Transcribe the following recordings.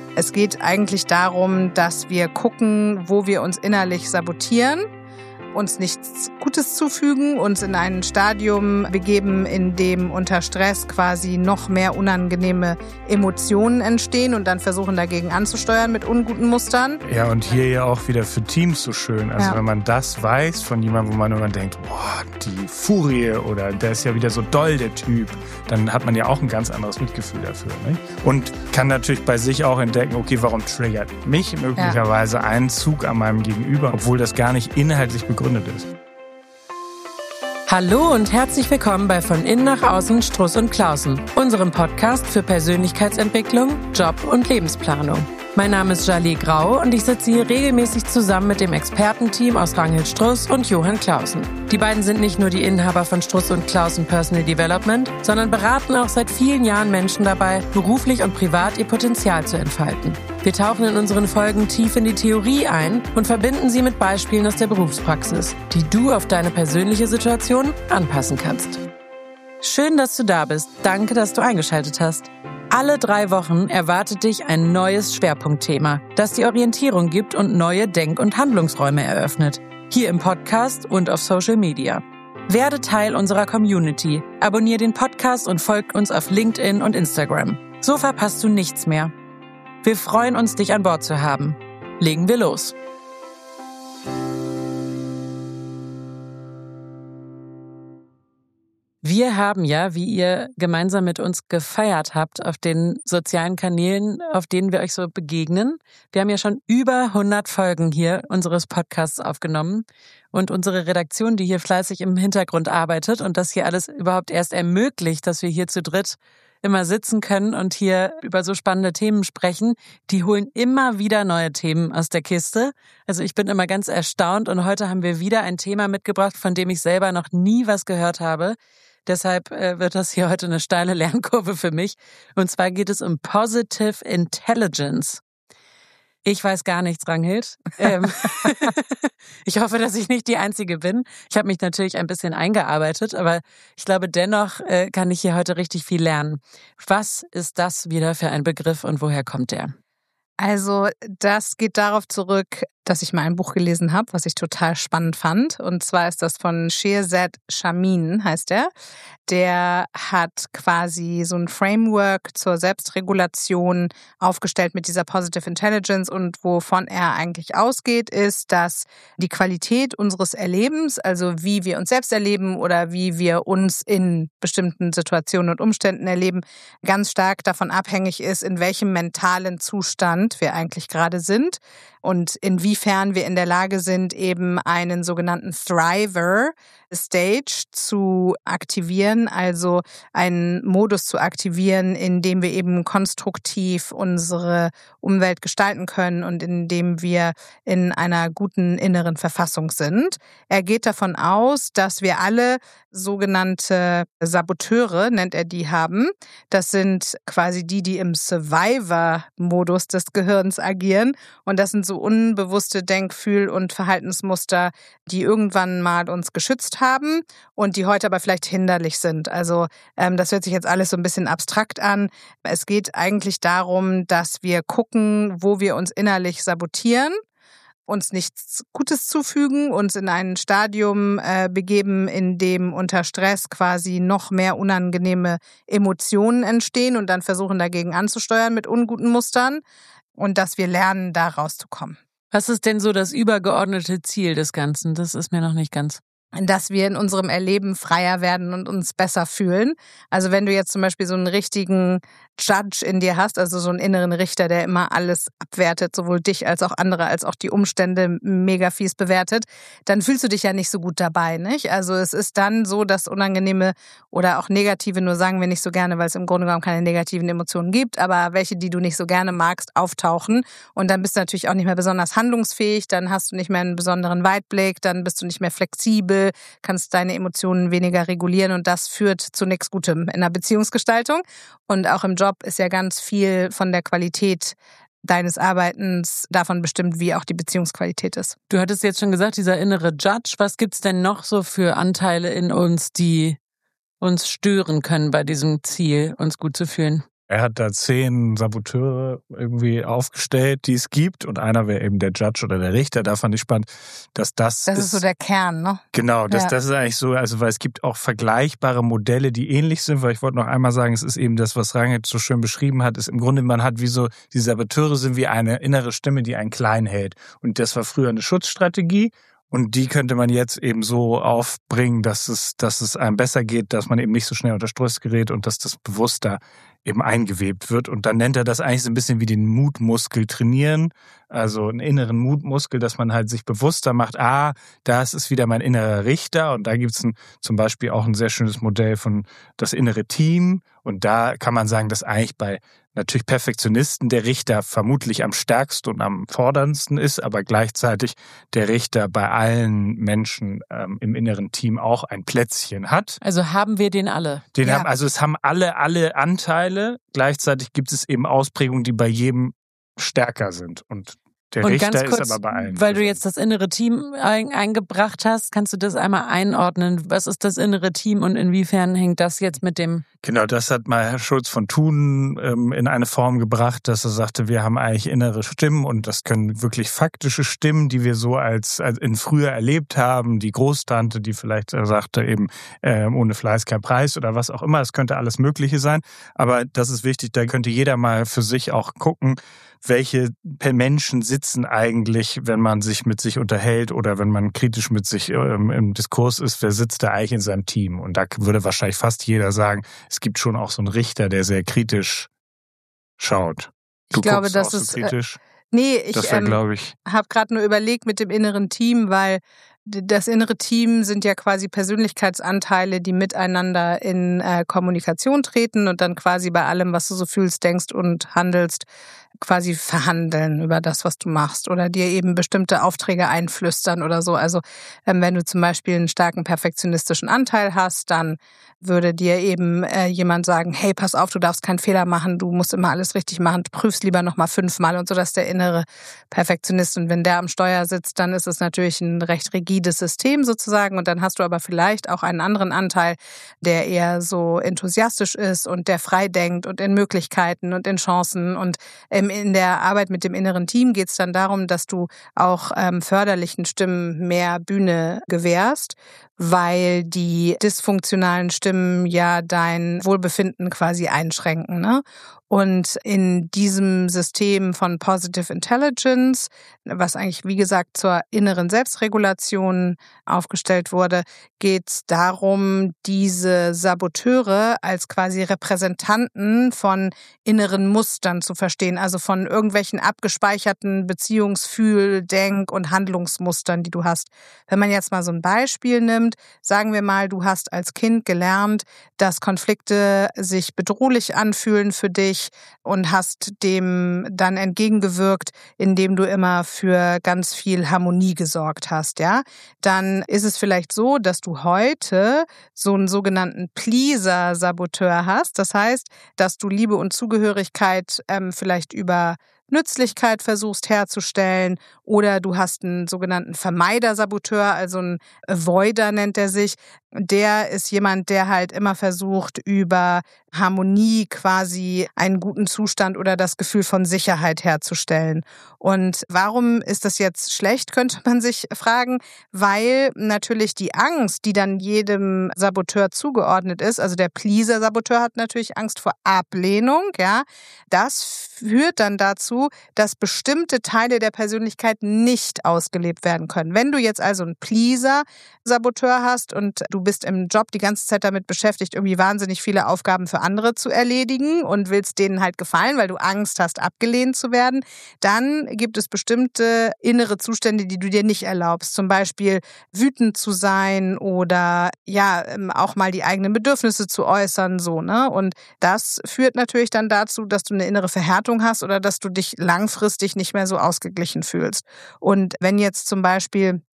Es geht eigentlich darum, dass wir gucken, wo wir uns innerlich sabotieren, uns nichts Gutes zufügen, uns in ein Stadium begeben, in dem unter Stress quasi noch mehr unangenehme Emotionen entstehen und dann versuchen dagegen anzusteuern mit unguten Mustern. Ja, und hier ja auch wieder für Teams so schön. Also wenn man das weiß von jemandem, wo man immer denkt, boah, die Furie oder der ist ja wieder so doll, der Typ, dann hat man ja auch ein ganz anderes Mitgefühl dafür. Nicht? Und kann natürlich bei sich auch entdecken, okay, warum triggert mich möglicherweise ein Zug an meinem Gegenüber, obwohl das gar nicht inhaltlich begründet ist. Hallo und herzlich willkommen bei Von Innen nach Außen Struss und Clausen, unserem Podcast für Persönlichkeitsentwicklung, Job und Lebensplanung. Mein Name ist Jalie Grau und ich sitze hier regelmäßig zusammen mit dem Expertenteam aus Ranghild Struss und Johann Clausen. Die beiden sind nicht nur die Inhaber von Struss und Clausen Personal Development, sondern beraten auch seit vielen Jahren Menschen dabei, beruflich und privat ihr Potenzial zu entfalten. Wir tauchen in unseren Folgen tief in die Theorie ein und verbinden sie mit Beispielen aus der Berufspraxis, die du auf deine persönliche Situation anpassen kannst. Schön, dass du da bist. Danke, dass du eingeschaltet hast. Alle 3 Wochen erwartet dich ein neues Schwerpunktthema, das die Orientierung gibt und neue Denk- und Handlungsräume eröffnet. Hier im Podcast und auf Social Media. Werde Teil unserer Community, abonniere den Podcast und folg uns auf LinkedIn und Instagram. So verpasst du nichts mehr. Wir freuen uns, dich an Bord zu haben. Legen wir los. Wir haben ja, wie ihr gemeinsam mit uns gefeiert habt, auf den sozialen Kanälen, auf denen wir euch so begegnen. Wir haben ja schon über 100 Folgen hier unseres Podcasts aufgenommen und unsere Redaktion, die hier fleißig im Hintergrund arbeitet und das hier alles überhaupt erst ermöglicht, dass wir hier zu dritt immer sitzen können und hier über so spannende Themen sprechen. Die holen immer wieder neue Themen aus der Kiste. Also ich bin immer ganz erstaunt und heute haben wir wieder ein Thema mitgebracht, von dem ich selber noch nie was gehört habe. Deshalb wird das hier heute eine steile Lernkurve für mich. Und zwar geht es um Positive Intelligence. Ich weiß gar nichts, Ranghild. Ich hoffe, dass ich nicht die Einzige bin. Ich habe mich natürlich ein bisschen eingearbeitet, aber ich glaube, dennoch kann ich hier heute richtig viel lernen. Was ist das wieder für ein Begriff und woher kommt der? Also das geht darauf zurück, dass ich mal ein Buch gelesen habe, was ich total spannend fand. Und zwar ist das von Shirzad Chamine, heißt er. Der hat quasi so ein Framework zur Selbstregulation aufgestellt mit dieser Positive Intelligence. Und wovon er eigentlich ausgeht, ist, dass die Qualität unseres Erlebens, also wie wir uns selbst erleben oder wie wir uns in bestimmten Situationen und Umständen erleben, ganz stark davon abhängig ist, in welchem mentalen Zustand wir eigentlich gerade sind und inwiefern wir in der Lage sind, eben einen sogenannten Thriver-Stage zu aktivieren, also einen Modus zu aktivieren, in dem wir eben konstruktiv unsere Umwelt gestalten können und in dem wir in einer guten inneren Verfassung sind. Er geht davon aus, dass wir alle sogenannte Saboteure, nennt er die, haben. Das sind quasi die im Survivor-Modus des Gehirns agieren. Und das sind so unbewusste Denk-, Fühl- und Verhaltensmuster, die irgendwann mal uns geschützt haben und die heute aber vielleicht hinderlich sind. Also das hört sich jetzt alles so ein bisschen abstrakt an. Es geht eigentlich darum, dass wir gucken, wo wir uns innerlich sabotieren, uns nichts Gutes zufügen, uns in ein Stadium begeben, in dem unter Stress quasi noch mehr unangenehme Emotionen entstehen und dann versuchen dagegen anzusteuern mit unguten Mustern und dass wir lernen, da rauszukommen. Was ist denn so das übergeordnete Ziel des Ganzen? Das ist mir noch nicht ganz. Dass wir in unserem Erleben freier werden und uns besser fühlen. Also wenn du jetzt zum Beispiel so einen richtigen Judge in dir hast, also so einen inneren Richter, der immer alles abwertet, sowohl dich als auch andere, als auch die Umstände mega fies bewertet, dann fühlst du dich ja nicht so gut dabei, nicht? Also es ist dann so, dass unangenehme oder auch negative, nur sagen wir nicht so gerne, weil es im Grunde genommen keine negativen Emotionen gibt, aber welche, die du nicht so gerne magst, auftauchen und dann bist du natürlich auch nicht mehr besonders handlungsfähig, dann hast du nicht mehr einen besonderen Weitblick, dann bist du nicht mehr flexibel, kannst deine Emotionen weniger regulieren und das führt zu nichts Gutem in der Beziehungsgestaltung. Und auch im Job ist ja ganz viel von der Qualität deines Arbeitens davon bestimmt, wie auch die Beziehungsqualität ist. Du hattest jetzt schon gesagt, dieser innere Judge. Was gibt's denn noch so für Anteile in uns, die uns stören können bei diesem Ziel, uns gut zu fühlen? Er hat da 10 Saboteure irgendwie aufgestellt, die es gibt. Und einer wäre eben der Judge oder der Richter. Da fand ich spannend, dass das ist so der Kern, ne? Genau, das ist eigentlich so, also weil es gibt auch vergleichbare Modelle, die ähnlich sind, weil ich wollte noch einmal sagen, es ist eben das, was Rangit so schön beschrieben hat, ist im Grunde, man hat wie so, die Saboteure sind wie eine innere Stimme, die einen klein hält. Und das war früher eine Schutzstrategie. Und die könnte man jetzt eben so aufbringen, dass es einem besser geht, dass man eben nicht so schnell unter Stress gerät und dass das bewusster eben eingewebt wird. Und dann nennt er das eigentlich so ein bisschen wie den Mutmuskel trainieren, also einen inneren Mutmuskel, dass man halt sich bewusster macht, das ist wieder mein innerer Richter. Und da gibt's zum Beispiel auch ein sehr schönes Modell von das innere Team. Und da kann man sagen, dass eigentlich bei natürlich Perfektionisten der Richter vermutlich am stärksten und am forderndsten ist, aber gleichzeitig der Richter bei allen Menschen im inneren Team auch ein Plätzchen hat. Also haben wir den alle? Es haben alle Anteile. Gleichzeitig gibt es eben Ausprägungen, die bei jedem stärker sind. Und der Richter ganz kurz, ist aber bei allen. Weil du jetzt das innere Team eingebracht hast, kannst du das einmal einordnen? Was ist das innere Team und inwiefern hängt das jetzt mit dem? Genau, das hat mal Herr Schulz von Thun in eine Form gebracht, dass er sagte, wir haben eigentlich innere Stimmen und das können wirklich faktische Stimmen, die wir so als in früher erlebt haben. Die Großtante, die vielleicht sagte eben, ohne Fleiß kein Preis oder was auch immer. Es könnte alles Mögliche sein. Aber das ist wichtig, da könnte jeder mal für sich auch gucken, welche Menschen sitzen eigentlich, wenn man sich mit sich unterhält oder wenn man kritisch mit sich im Diskurs ist, wer sitzt da eigentlich in seinem Team? Und da würde wahrscheinlich fast jeder sagen, es gibt schon auch so einen Richter, der sehr kritisch schaut. Ich glaube, das ist kritisch. Ich habe gerade nur überlegt mit dem inneren Team, weil das innere Team sind ja quasi Persönlichkeitsanteile, die miteinander in Kommunikation treten und dann quasi bei allem, was du so fühlst, denkst und handelst, quasi verhandeln über das, was du machst oder dir eben bestimmte Aufträge einflüstern oder so. Also wenn du zum Beispiel einen starken perfektionistischen Anteil hast, dann würde dir eben jemand sagen, hey, pass auf, du darfst keinen Fehler machen, du musst immer alles richtig machen, du prüfst lieber nochmal 5-mal und so, dass der innere Perfektionist. Und wenn der am Steuer sitzt, dann ist es natürlich ein recht rigides System sozusagen und dann hast du aber vielleicht auch einen anderen Anteil, der eher so enthusiastisch ist und der frei denkt und in Möglichkeiten und in Chancen. Und in der Arbeit mit dem inneren Team geht es dann darum, dass du auch förderlichen Stimmen mehr Bühne gewährst, weil die dysfunktionalen Stimmen ja dein Wohlbefinden quasi einschränken, ne? Und in diesem System von Positive Intelligence, was eigentlich, wie gesagt, zur inneren Selbstregulation aufgestellt wurde, geht es darum, diese Saboteure als quasi Repräsentanten von inneren Mustern zu verstehen, also von irgendwelchen abgespeicherten Beziehungsfühl-, Denk- und Handlungsmustern, die du hast. Wenn man jetzt mal so ein Beispiel nimmt, sagen wir mal, du hast als Kind gelernt, dass Konflikte sich bedrohlich anfühlen für dich, und hast dem dann entgegengewirkt, indem du immer für ganz viel Harmonie gesorgt hast, ja, dann ist es vielleicht so, dass du heute so einen sogenannten Pleaser-Saboteur hast. Das heißt, dass du Liebe und Zugehörigkeit vielleicht über Nützlichkeit versuchst herzustellen oder du hast einen sogenannten Vermeider-Saboteur, also einen Avoider nennt er sich. Der ist jemand, der halt immer versucht, über Harmonie quasi einen guten Zustand oder das Gefühl von Sicherheit herzustellen. Und warum ist das jetzt schlecht, könnte man sich fragen, weil natürlich die Angst, die dann jedem Saboteur zugeordnet ist, also der Pleaser-Saboteur hat natürlich Angst vor Ablehnung, ja, das führt dann dazu, dass bestimmte Teile der Persönlichkeit nicht ausgelebt werden können. Wenn du jetzt also einen Pleaser-Saboteur hast und du bist im Job die ganze Zeit damit beschäftigt, irgendwie wahnsinnig viele Aufgaben für andere zu erledigen und willst denen halt gefallen, weil du Angst hast, abgelehnt zu werden, dann gibt es bestimmte innere Zustände, die du dir nicht erlaubst. Zum Beispiel wütend zu sein oder ja, auch mal die eigenen Bedürfnisse zu äußern, so, ne? Und das führt natürlich dann dazu, dass du eine innere Verhärtung hast oder dass du dich langfristig nicht mehr so ausgeglichen fühlst. Und wenn jetzt zum Beispiel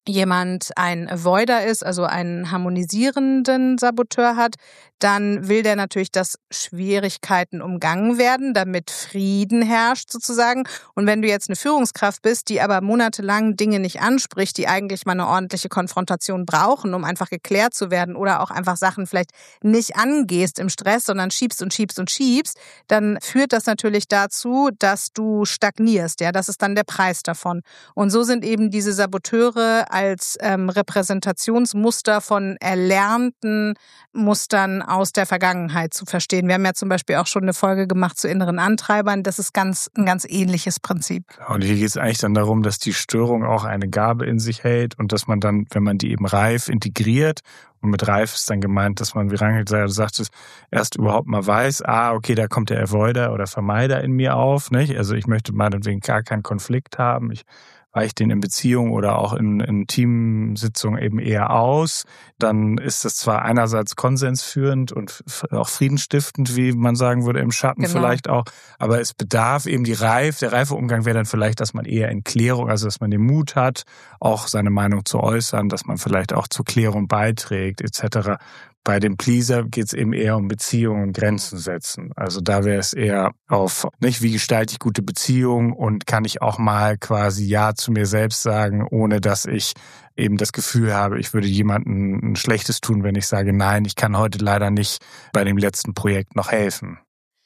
jemand ein Avoider ist, also einen harmonisierenden Saboteur hat, dann will der natürlich, dass Schwierigkeiten umgangen werden, damit Frieden herrscht sozusagen. Und wenn du jetzt eine Führungskraft bist, die aber monatelang Dinge nicht anspricht, die eigentlich mal eine ordentliche Konfrontation brauchen, um einfach geklärt zu werden oder auch einfach Sachen vielleicht nicht angehst im Stress, sondern schiebst, dann führt das natürlich dazu, dass du stagnierst. Ja, das ist dann der Preis davon. Und so sind eben diese Saboteure als Repräsentationsmuster von erlernten Mustern aus der Vergangenheit zu verstehen. Wir haben ja zum Beispiel auch schon eine Folge gemacht zu inneren Antreibern. Das ist ein ganz ähnliches Prinzip. Und hier geht es eigentlich dann darum, dass die Störung auch eine Gabe in sich hält und dass man dann, wenn man die eben reif integriert, und mit reif ist dann gemeint, dass man, wie Rangel sagt, erst überhaupt mal weiß, okay, da kommt der Avoider oder Vermeider in mir auf, nicht? Also ich möchte meinetwegen gar keinen Konflikt haben. Ich weiche den in Beziehung oder auch in Teamsitzungen eben eher aus. Dann ist das zwar einerseits konsensführend und auch friedensstiftend, wie man sagen würde, im Schatten vielleicht auch, aber es bedarf eben der reife Umgang wäre dann vielleicht, dass man eher in Klärung, also dass man den Mut hat, auch seine Meinung zu äußern, dass man vielleicht auch zur Klärung beiträgt, etc. Bei dem Pleaser geht es eben eher um Beziehungen und Grenzen setzen. Also da wäre es eher auf, nicht wie gestalte ich gute Beziehungen und kann ich auch mal quasi Ja zu mir selbst sagen, ohne dass ich eben das Gefühl habe, ich würde jemandem ein Schlechtes tun, wenn ich sage, nein, ich kann heute leider nicht bei dem letzten Projekt noch helfen.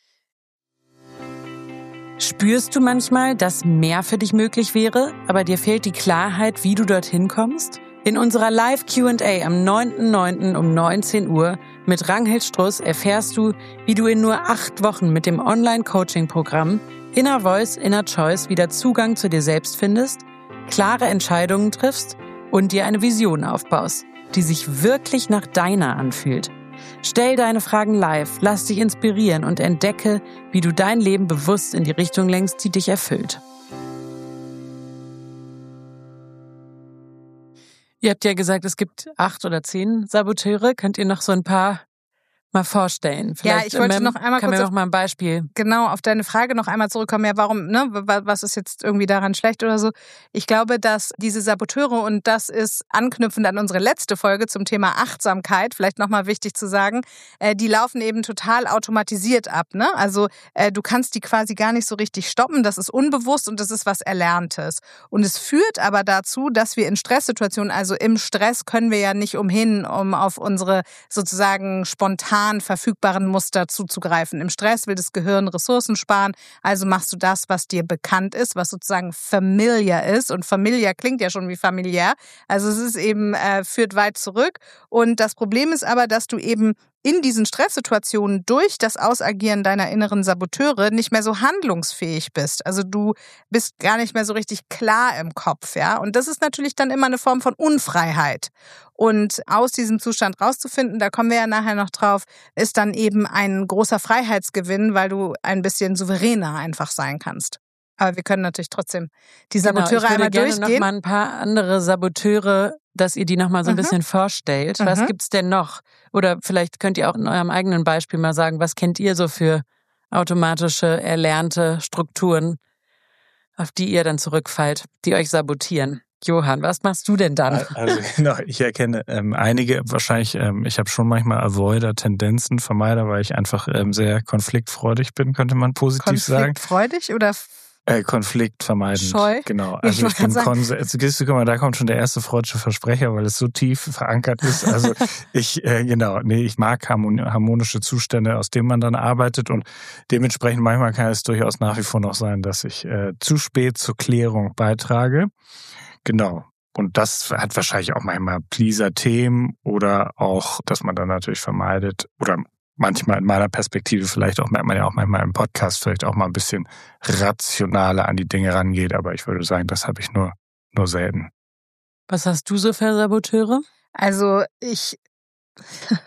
Spürst du manchmal, dass mehr für dich möglich wäre, aber dir fehlt die Klarheit, wie du dorthin kommst? In unserer Live-Q&A am 9.9. um 19 Uhr mit Ranghild Struss erfährst du, wie du in nur 8 Wochen mit dem Online-Coaching-Programm Inner Voice, Inner Choice wieder Zugang zu dir selbst findest, klare Entscheidungen triffst und dir eine Vision aufbaust, die sich wirklich nach deiner anfühlt. Stell deine Fragen live, lass dich inspirieren und entdecke, wie du dein Leben bewusst in die Richtung lenkst, die dich erfüllt. Ihr habt ja gesagt, es gibt 8 oder 10 Saboteure. Könnt ihr noch so ein paar mal vorstellen? Vielleicht, ich wollte noch einmal kurz noch mal ein Beispiel. Genau, auf deine Frage noch einmal zurückkommen. Ja, warum, ne? Was ist jetzt irgendwie daran schlecht oder so? Ich glaube, dass diese Saboteure, und das ist anknüpfend an unsere letzte Folge zum Thema Achtsamkeit, vielleicht nochmal wichtig zu sagen, die laufen eben total automatisiert ab, ne? Also du kannst die quasi gar nicht so richtig stoppen. Das ist unbewusst und das ist was Erlerntes. Und es führt aber dazu, dass wir in Stresssituationen, also im Stress können wir ja nicht umhin, um auf unsere sozusagen spontan verfügbaren Muster zuzugreifen. Im Stress will das Gehirn Ressourcen sparen, also machst du das, was dir bekannt ist, was sozusagen familiar ist. Und familiar klingt ja schon wie familiär. Also es ist eben, führt weit zurück. Und das Problem ist aber, dass du eben in diesen Stresssituationen durch das Ausagieren deiner inneren Saboteure nicht mehr so handlungsfähig bist. Also du bist gar nicht mehr so richtig klar im Kopf, ja. Und das ist natürlich dann immer eine Form von Unfreiheit. Und aus diesem Zustand rauszufinden, da kommen wir ja nachher noch drauf, ist dann eben ein großer Freiheitsgewinn, weil du ein bisschen souveräner einfach sein kannst. Aber wir können natürlich trotzdem die Saboteure einmal durchgehen. Ich würde gerne noch mal ein paar andere Saboteure, dass ihr die noch mal so ein bisschen vorstellt. Was gibt's denn noch? Oder vielleicht könnt ihr auch in eurem eigenen Beispiel mal sagen, was kennt ihr so für automatische, erlernte Strukturen, auf die ihr dann zurückfallt, die euch sabotieren? Johann, was machst du denn dann? Also genau, ich erkenne einige, wahrscheinlich, ich habe schon manchmal Avoider-Tendenzen, Vermeider, weil ich einfach sehr konfliktfreudig bin, könnte man positiv sagen. Konfliktfreudig oder Konflikt vermeiden. Scheu? Genau. Also ich bin guck mal, da kommt schon der erste freudische Versprecher, weil es so tief verankert ist. Also ich mag harmonische Zustände, aus denen man dann arbeitet, und dementsprechend manchmal kann es durchaus nach wie vor noch sein, dass ich zu spät zur Klärung beitrage. Genau. Und das hat wahrscheinlich auch manchmal Pleaser-Themen oder auch, dass man dann natürlich vermeidet oder manchmal in meiner Perspektive vielleicht auch, merkt man ja auch manchmal im Podcast, vielleicht auch mal ein bisschen rationaler an die Dinge rangeht. Aber ich würde sagen, das habe ich nur selten. Was hast du so für Saboteure? Also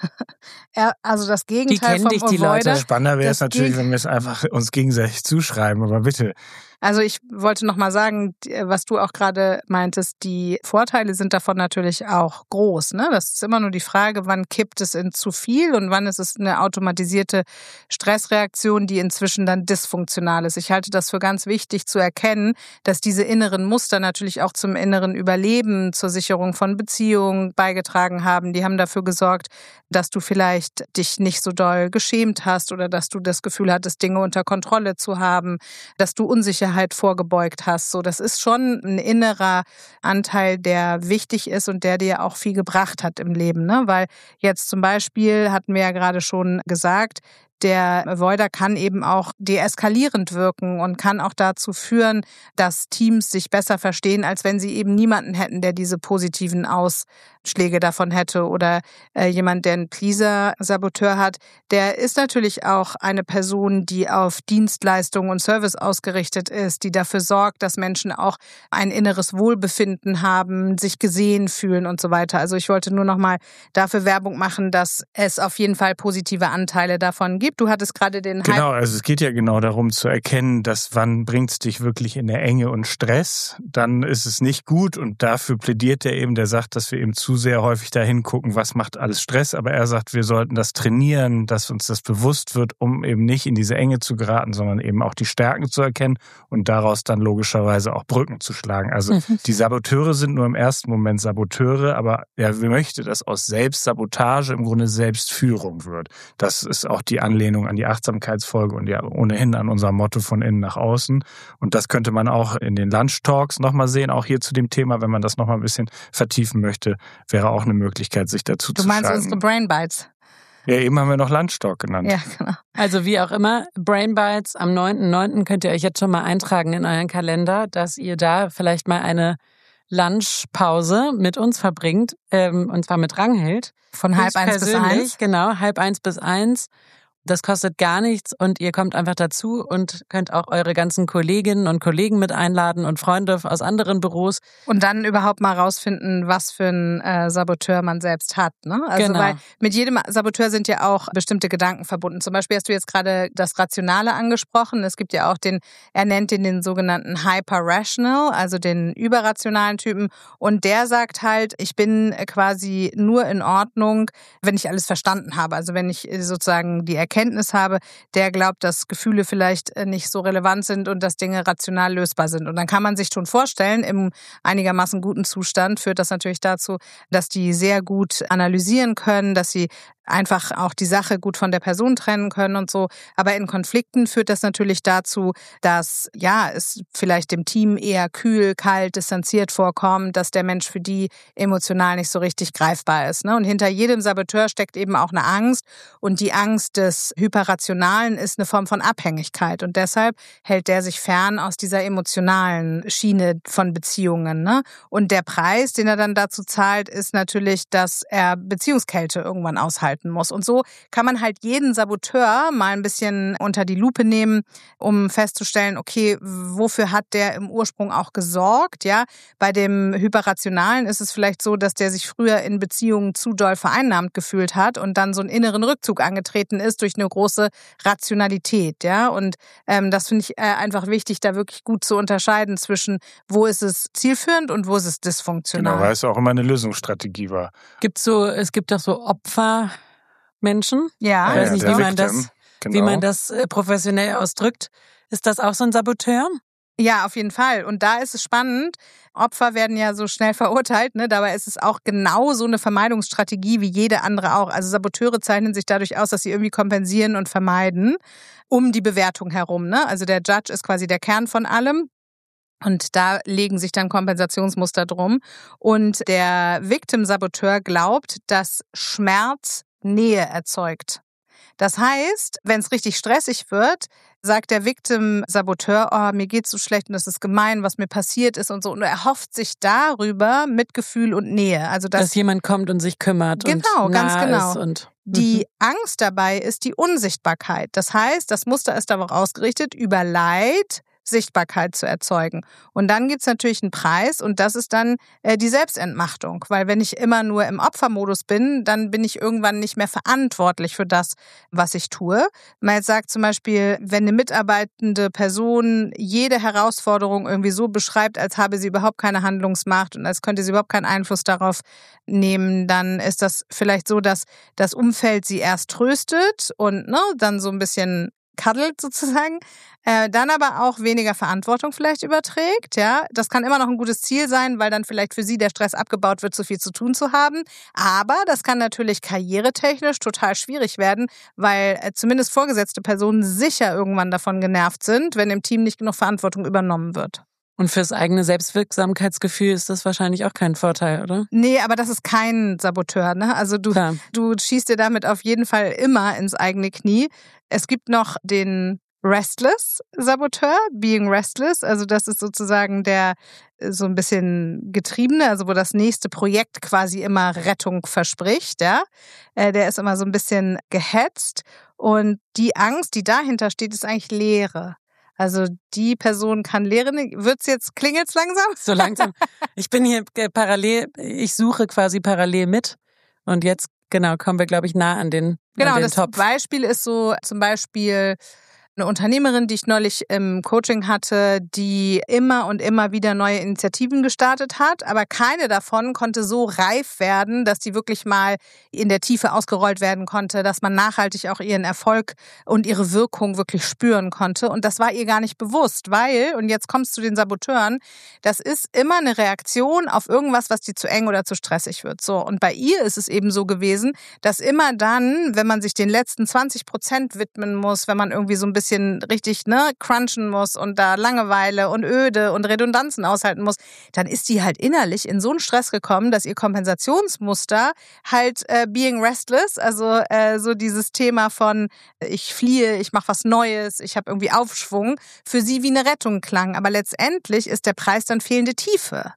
Also das Gegenteil vom Avoider. Spannender wäre es natürlich, wenn wir es einfach uns gegenseitig zuschreiben, aber bitte. Also ich wollte noch mal sagen, was du auch gerade meintest, die Vorteile sind davon natürlich auch groß. Ne? Das ist immer nur die Frage, wann kippt es in zu viel und wann ist es eine automatisierte Stressreaktion, die inzwischen dann dysfunktional ist. Ich halte das für ganz wichtig zu erkennen, dass diese inneren Muster natürlich auch zum inneren Überleben, zur Sicherung von Beziehungen beigetragen haben. Die haben dafür gesorgt, dass du vielleicht dich nicht so doll geschämt hast oder dass du das Gefühl hattest, Dinge unter Kontrolle zu haben, dass du Unsicherheit vorgebeugt hast. So, das ist schon ein innerer Anteil, der wichtig ist und der dir auch viel gebracht hat im Leben, ne? Weil jetzt zum Beispiel, hatten wir ja gerade schon gesagt, der Avoider kann eben auch deeskalierend wirken und kann auch dazu führen, dass Teams sich besser verstehen, als wenn sie eben niemanden hätten, der diese positiven Ausschläge davon hätte. Oder jemand, der einen Pleaser-Saboteur hat, der ist natürlich auch eine Person, die auf Dienstleistung und Service ausgerichtet ist, die dafür sorgt, dass Menschen auch ein inneres Wohlbefinden haben, sich gesehen fühlen und so weiter. Also ich wollte nur noch mal dafür Werbung machen, dass es auf jeden Fall positive Anteile davon gibt. Du hattest gerade den Genau, also es geht ja genau darum zu erkennen, dass wann bringt es dich wirklich in der Enge und Stress, dann ist es nicht gut und dafür plädiert er eben, der sagt, dass wir eben zu sehr häufig dahin gucken, was macht alles Stress, aber er sagt, wir sollten das trainieren, dass uns das bewusst wird, um eben nicht in diese Enge zu geraten, sondern eben auch die Stärken zu erkennen und daraus dann logischerweise auch Brücken zu schlagen. Also die Saboteure sind nur im ersten Moment Saboteure, aber er möchte, dass aus Selbstsabotage im Grunde Selbstführung wird. Das ist auch die Anlehnung an die Achtsamkeitsfolge und ja ohnehin an unser Motto von innen nach außen. Und das könnte man auch in den Lunch Talks nochmal sehen, auch hier zu dem Thema, wenn man das nochmal ein bisschen vertiefen möchte, wäre auch eine Möglichkeit, sich dazu zu schalten. Du meinst unsere Brain Bites? Ja, eben haben wir noch Lunch Talk genannt. Ja, genau. Also wie auch immer, Brain Bites am 9.9. könnt ihr euch jetzt schon mal eintragen in euren Kalender, dass ihr da vielleicht mal eine Lunchpause mit uns verbringt, und zwar mit Ranghild. Von 12:30 bis 1. Genau, 12:30 bis 1. Das kostet gar nichts und ihr kommt einfach dazu und könnt auch eure ganzen Kolleginnen und Kollegen mit einladen und Freunde aus anderen Büros. Und dann überhaupt mal rausfinden, was für ein Saboteur man selbst hat. Ne? Also genau. Weil mit jedem Saboteur sind ja auch bestimmte Gedanken verbunden. Zum Beispiel hast du jetzt gerade das Rationale angesprochen. Es gibt ja auch er nennt den sogenannten Hyper-Rational, also den überrationalen Typen. Und der sagt halt, ich bin quasi nur in Ordnung, wenn ich alles verstanden habe. Also wenn ich sozusagen die Erkenntnis habe, der glaubt, dass Gefühle vielleicht nicht so relevant sind und dass Dinge rational lösbar sind. Und dann kann man sich schon vorstellen, im einigermaßen guten Zustand führt das natürlich dazu, dass die sehr gut analysieren können, dass sie einfach auch die Sache gut von der Person trennen können und so. Aber in Konflikten führt das natürlich dazu, dass es vielleicht dem Team eher kühl, kalt, distanziert vorkommt, dass der Mensch für die emotional nicht so richtig greifbar ist. Ne? Und hinter jedem Saboteur steckt eben auch eine Angst. Und die Angst des Hyperrationalen ist eine Form von Abhängigkeit. Und deshalb hält der sich fern aus dieser emotionalen Schiene von Beziehungen. Ne? Und der Preis, den er dann dazu zahlt, ist natürlich, dass er Beziehungskälte irgendwann aushalten muss. Und so kann man halt jeden Saboteur mal ein bisschen unter die Lupe nehmen, um festzustellen, okay, wofür hat der im Ursprung auch gesorgt? Ja, bei dem Hyperrationalen ist es vielleicht so, dass der sich früher in Beziehungen zu doll vereinnahmt gefühlt hat und dann so einen inneren Rückzug angetreten ist durch eine große Rationalität. Ja, und das finde ich einfach wichtig, da wirklich gut zu unterscheiden zwischen, wo ist es zielführend und wo ist es dysfunktional. Genau, weil es auch immer eine Lösungsstrategie war. Es gibt doch so Opfermenschen. Ja. Ich weiß nicht, wie man Genau. das professionell ausdrückt. Ist das auch so ein Saboteur? Ja, auf jeden Fall. Und da ist es spannend. Opfer werden ja so schnell verurteilt, ne? Dabei ist es auch genau so eine Vermeidungsstrategie wie jede andere auch. Also Saboteure zeichnen sich dadurch aus, dass sie irgendwie kompensieren und vermeiden um die Bewertung herum, ne? Also der Judge ist quasi der Kern von allem. Und da legen sich dann Kompensationsmuster drum. Und der Victim-Saboteur glaubt, dass Schmerz Nähe erzeugt. Das heißt, wenn es richtig stressig wird, sagt der Victim-Saboteur, oh, mir geht's so schlecht und das ist gemein, was mir passiert ist und so. Und er erhofft sich darüber Mitgefühl und Nähe. Also dass jemand kommt und sich kümmert genau, und ganz genau. ist und die Angst dabei ist die Unsichtbarkeit. Das heißt, das Muster ist darauf ausgerichtet, über Leid Sichtbarkeit zu erzeugen. Und dann gibt's natürlich einen Preis und das ist dann die Selbstentmachtung. Weil wenn ich immer nur im Opfermodus bin, dann bin ich irgendwann nicht mehr verantwortlich für das, was ich tue. Man jetzt sagt zum Beispiel, wenn eine mitarbeitende Person jede Herausforderung irgendwie so beschreibt, als habe sie überhaupt keine Handlungsmacht und als könnte sie überhaupt keinen Einfluss darauf nehmen, dann ist das vielleicht so, dass das Umfeld sie erst tröstet und dann so ein bisschen cuddelt sozusagen, dann aber auch weniger Verantwortung vielleicht überträgt. Ja, das kann immer noch ein gutes Ziel sein, weil dann vielleicht für sie der Stress abgebaut wird, so viel zu tun zu haben. Aber das kann natürlich karrieretechnisch total schwierig werden, weil zumindest vorgesetzte Personen sicher irgendwann davon genervt sind, wenn im Team nicht genug Verantwortung übernommen wird. Und fürs eigene Selbstwirksamkeitsgefühl ist das wahrscheinlich auch kein Vorteil, oder? Nee, aber das ist kein Saboteur, ne? Also du schießt dir damit auf jeden Fall immer ins eigene Knie. Es gibt noch den Restless-Saboteur, Being Restless. Also das ist sozusagen der so ein bisschen Getriebene, also wo das nächste Projekt quasi immer Rettung verspricht, ja. Der ist immer so ein bisschen gehetzt. Und die Angst, die dahinter steht, ist eigentlich Leere. Also die Person kann lehren. Klingelt's langsam? So langsam. Ich bin hier ich suche quasi parallel mit. Und jetzt, kommen wir, glaube ich, nah an den das Topf. Beispiel ist so zum Beispiel eine Unternehmerin, die ich neulich im Coaching hatte, die immer und immer wieder neue Initiativen gestartet hat, aber keine davon konnte so reif werden, dass die wirklich mal in der Tiefe ausgerollt werden konnte, dass man nachhaltig auch ihren Erfolg und ihre Wirkung wirklich spüren konnte. Und das war ihr gar nicht bewusst, weil, und jetzt kommst du zu den Saboteuren, das ist immer eine Reaktion auf irgendwas, was dir zu eng oder zu stressig wird. So, und bei ihr ist es eben so gewesen, dass immer dann, wenn man sich den letzten 20% widmen muss, wenn man irgendwie so ein bisschen richtig crunchen muss und da Langeweile und Öde und Redundanzen aushalten muss, dann ist die halt innerlich in so einen Stress gekommen, dass ihr Kompensationsmuster halt being restless, also so dieses Thema von ich fliehe, ich mache was Neues, ich habe irgendwie Aufschwung, für sie wie eine Rettung klang. Aber letztendlich ist der Preis dann fehlende Tiefe.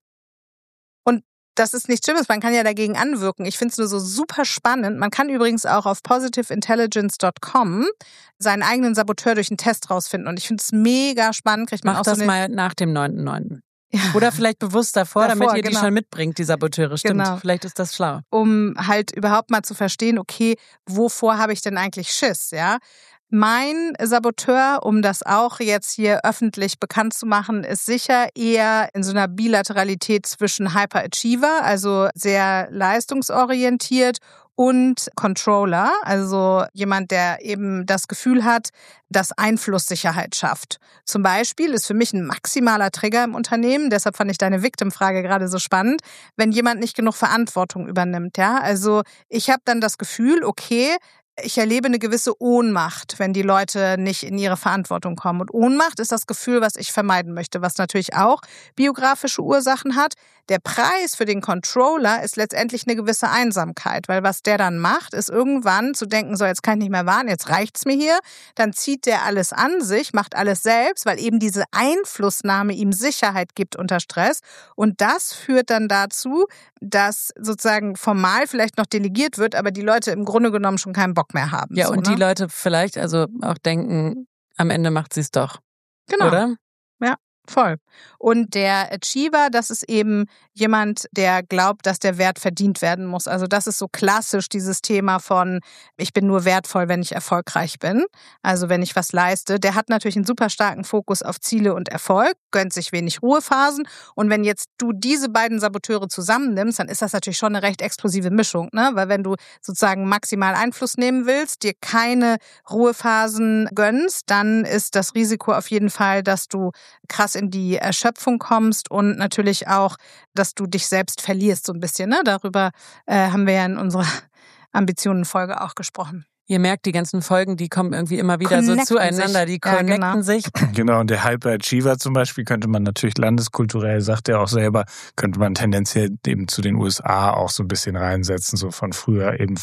Das ist nichts Schlimmes, man kann ja dagegen anwirken. Ich finde es nur so super spannend. Man kann übrigens auch auf positiveintelligence.com seinen eigenen Saboteur durch einen Test rausfinden. Und ich finde es mega spannend. Mach das mal nach dem 9.9. Ja. Oder vielleicht bewusst davor, damit ihr die schon mitbringt, die Saboteure. Stimmt, vielleicht ist das schlau. Um halt überhaupt mal zu verstehen, okay, wovor habe ich denn eigentlich Schiss, ja? Mein Saboteur, um das auch jetzt hier öffentlich bekannt zu machen, ist sicher eher in so einer Bilateralität zwischen Hyperachiever, also sehr leistungsorientiert, und Controller, also jemand, der eben das Gefühl hat, dass Einflusssicherheit schafft. Zum Beispiel ist für mich ein maximaler Trigger im Unternehmen, deshalb fand ich deine Victim-Frage gerade so spannend, wenn jemand nicht genug Verantwortung übernimmt. Ja, also ich habe dann das Gefühl, okay, ich erlebe eine gewisse Ohnmacht, wenn die Leute nicht in ihre Verantwortung kommen. Und Ohnmacht ist das Gefühl, was ich vermeiden möchte, was natürlich auch biografische Ursachen hat. Der Preis für den Controller ist letztendlich eine gewisse Einsamkeit, weil was der dann macht, ist irgendwann zu denken, so jetzt kann ich nicht mehr warten, jetzt reicht's mir hier. Dann zieht der alles an sich, macht alles selbst, weil eben diese Einflussnahme ihm Sicherheit gibt unter Stress. Und das führt dann dazu, dass sozusagen formal vielleicht noch delegiert wird, aber die Leute im Grunde genommen schon keinen Bock mehr haben. Ja, so, und die Leute vielleicht auch denken, am Ende macht sie es doch. Genau. Oder? Ja, voll. Und der Achiever, das ist eben jemand, der glaubt, dass der Wert verdient werden muss. Also das ist so klassisch dieses Thema von, ich bin nur wertvoll, wenn ich erfolgreich bin. Also wenn ich was leiste. Der hat natürlich einen super starken Fokus auf Ziele und Erfolg, gönnt sich wenig Ruhephasen. Und wenn jetzt du diese beiden Saboteure zusammennimmst, dann ist das natürlich schon eine recht explosive Mischung, ne? Weil wenn du sozusagen maximal Einfluss nehmen willst, dir keine Ruhephasen gönnst, dann ist das Risiko auf jeden Fall, dass du krass in die Erschöpfung kommst und natürlich auch, dass du dich selbst verlierst so ein bisschen. Ne? Darüber haben wir ja in unserer Ambitionen-Folge auch gesprochen. Ihr merkt, die ganzen Folgen, die kommen irgendwie immer wieder so zueinander, die connecten sich. Genau, und der Hyperachiever zum Beispiel könnte man natürlich landeskulturell, sagt er auch selber, könnte man tendenziell eben zu den USA auch so ein bisschen reinsetzen, so von früher eben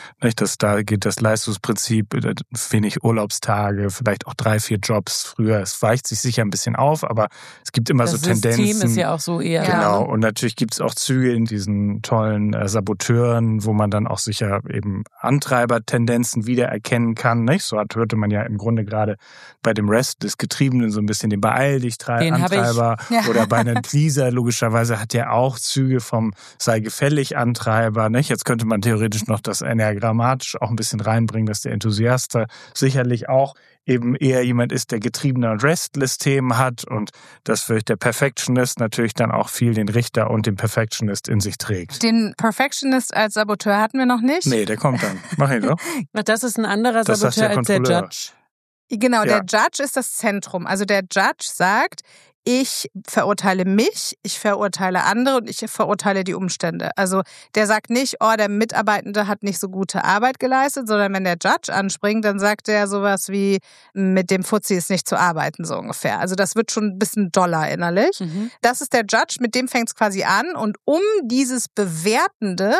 da geht das Leistungsprinzip, wenig Urlaubstage, vielleicht auch 3-4 Jobs früher. Es weicht sich sicher ein bisschen auf, aber es gibt immer so Tendenzen. Das System ist ja auch so eher. Genau, und natürlich gibt es auch Züge in diesen tollen Saboteuren, wo man dann auch sicher eben Antreibertendenzen einigermaßen wiedererkennen kann. Nicht? So hörte man ja im Grunde gerade bei dem Rest des Getriebenen so ein bisschen den Beeil-dich-Antreiber oder bei einem Pleaser logischerweise hat der auch Züge vom Sei-gefällig-Antreiber. Nicht? Jetzt könnte man theoretisch noch das enneagrammatisch auch ein bisschen reinbringen, dass der Enthusiast sicherlich auch eben eher jemand ist, der getriebene und Restless-Themen hat und dass vielleicht der Perfectionist natürlich dann auch viel den Richter und den Perfectionist in sich trägt. Den Perfectionist als Saboteur hatten wir noch nicht. Nee, der kommt dann. Mach ihn doch. Das ist ein anderer Saboteur als der Judge. Genau, der Judge ist das Zentrum. Also der Judge sagt, ich verurteile mich, ich verurteile andere und ich verurteile die Umstände. Also der sagt nicht, der Mitarbeitende hat nicht so gute Arbeit geleistet, sondern wenn der Judge anspringt, dann sagt er sowas wie, mit dem Fuzzi ist nicht zu arbeiten, so ungefähr. Also das wird schon ein bisschen doller innerlich. Mhm. Das ist der Judge, mit dem fängt es quasi an. Und um dieses Bewertende,